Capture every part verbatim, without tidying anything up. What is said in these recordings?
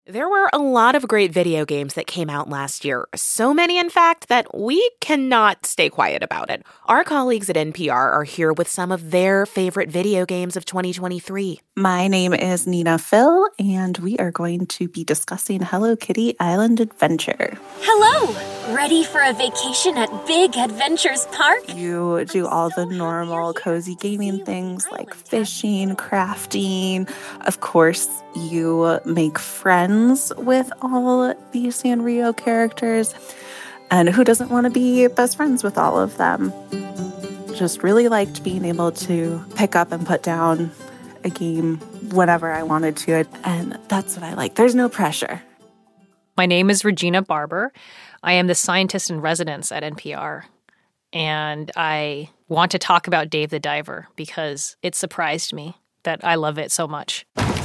There were a lot of great video games that came out last year. So many, in fact, that we cannot stay quiet about it. Our colleagues at N P R are here with some of their favorite video games of twenty twenty-three. My name is Nina Phil, and we are going to be discussing Hello Kitty Island Adventure. Hello! Ready for a vacation at Big Adventures Park? You do all the normal cozy gaming things like fishing, crafting. Of course, you make friends with all the Sanrio characters. And who doesn't want to be best friends with all of them? Just really liked being able to pick up and put down a game whenever I wanted to. And that's what I like. There's no pressure. My name is Regina Barber. I am the scientist in residence at N P R. And I want to talk about Dave the Diver because it surprised me that I love it so much.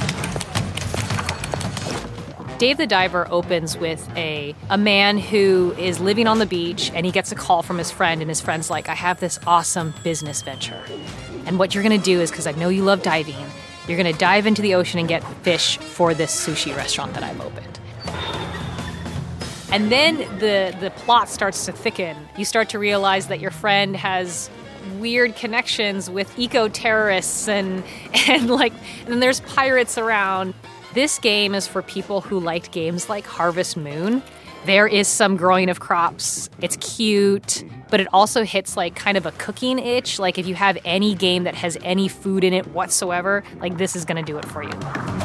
Dave the Diver opens with a a man who is living on the beach, and he gets a call from his friend, and his friend's like, I have this awesome business venture. And what you're going to do is, because I know you love diving, you're going to dive into the ocean and get fish for this sushi restaurant that I've opened. And then the, the plot starts to thicken. You start to realize that your friend has weird connections with eco-terrorists and, and like, and then there's pirates around. This game is for people who liked games like Harvest Moon. There is some growing of crops. It's cute, but it also hits like kind of a cooking itch. Like if you have any game that has any food in it whatsoever, like this is going to do it for you.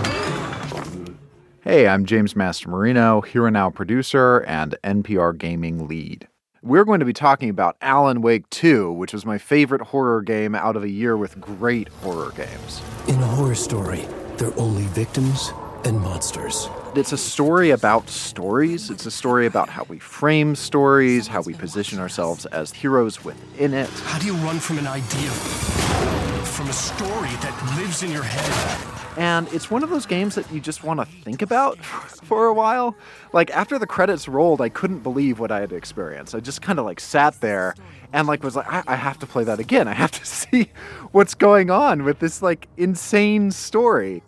Hey, I'm James Mastromarino, Here and Now producer and N P R gaming lead. We're going to be talking about Alan Wake two, which was my favorite horror game out of a year with great horror games. In a horror story, there are only victims and monsters. It's a story about stories. It's a story about how we frame stories, how we position ourselves as heroes within it. How do you run from an idea? From a story that lives in your head? And it's one of those games that you just want to think about for a while. Like, after the credits rolled, I couldn't believe what I had experienced. I just kind of, like, sat there and, like, was like, I-, I have to play that again. I have to see what's going on with this, like, insane story.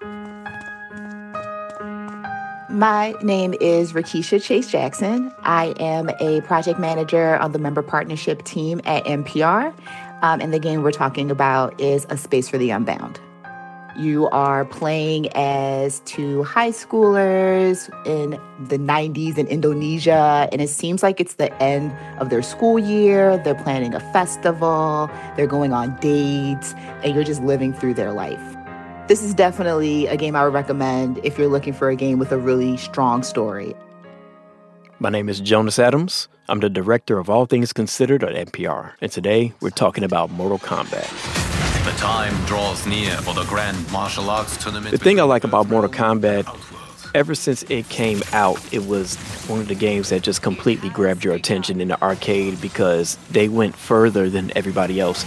My name is Rakisha Chase Jackson. I am a project manager on the member partnership team at N P R. Um, and the game we're talking about is A Space for the Unbound. You are playing as two high schoolers in the nineties in Indonesia, and it seems like it's the end of their school year. They're planning a festival, they're going on dates, and you're just living through their life. This is definitely a game I would recommend if you're looking for a game with a really strong story. My name is Jonas Adams. I'm the director of All Things Considered at N P R, and today we're talking about Mortal Kombat. The time draws near for the grand martial arts tournament. The thing I like about Mortal Kombat, ever since it came out, it was one of the games that just completely grabbed your attention in the arcade because they went further than everybody else.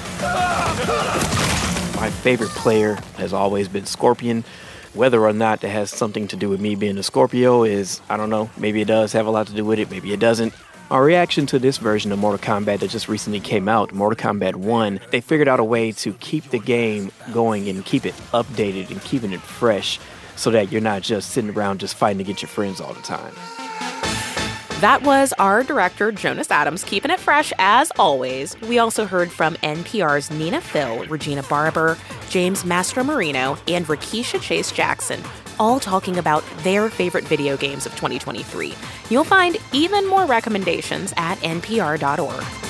My favorite player has always been Scorpion. Whether or not that has something to do with me being a Scorpio is, I don't know, maybe it does have a lot to do with it, maybe it doesn't. Our reaction to this version of Mortal Kombat that just recently came out, Mortal Kombat one, they figured out a way to keep the game going and keep it updated and keeping it fresh so that you're not just sitting around just fighting to get your friends all the time. That was our director, Jonas Adams, keeping it fresh as always. We also heard from N P R's Nina Phil, Regina Barber, James Mastromarino, and Rakisha Chase Jackson, all talking about their favorite video games of twenty twenty-three. You'll find even more recommendations at N P R dot org.